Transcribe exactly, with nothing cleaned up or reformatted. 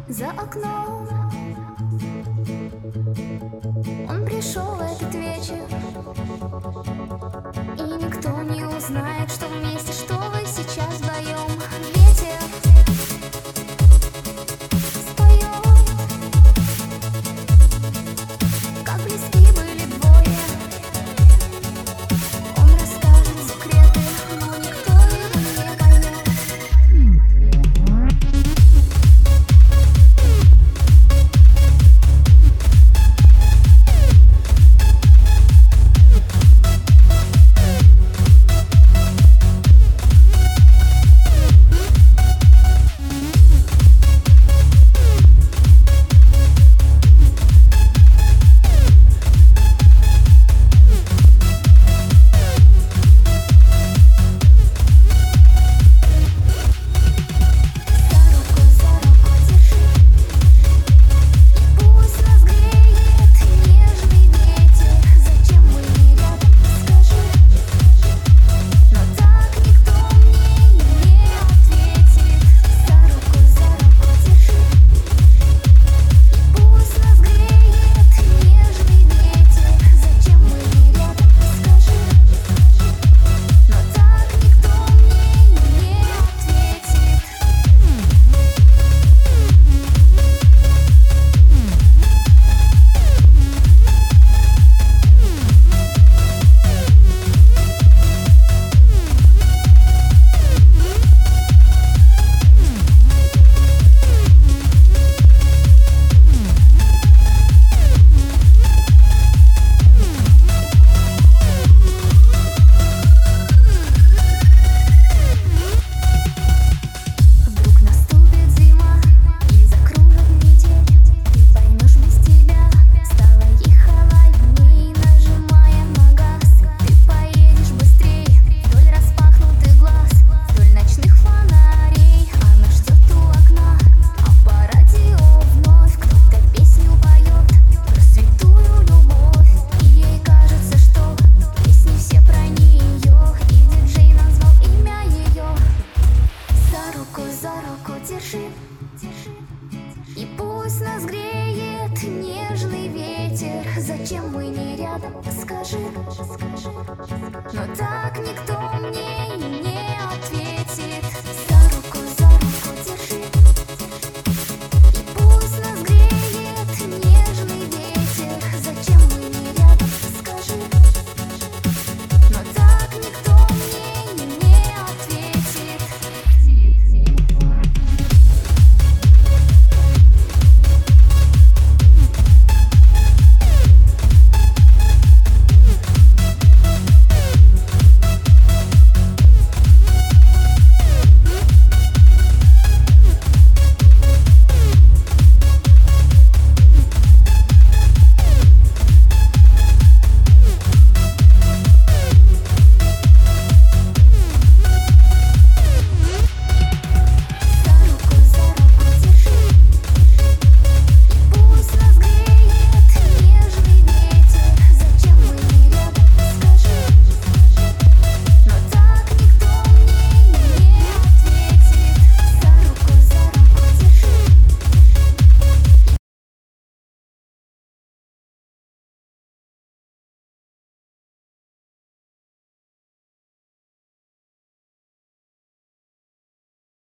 за окном. Он пришел в этот вечер, и никто не узнает, что вместе, что вы сейчас вдвоем. Ветер споет, как близки были двое. Он расскажет секреты, но никто его не поймет. И пусть нас греет нежный ветер. Зачем мы не рядом, скажи. Но так никто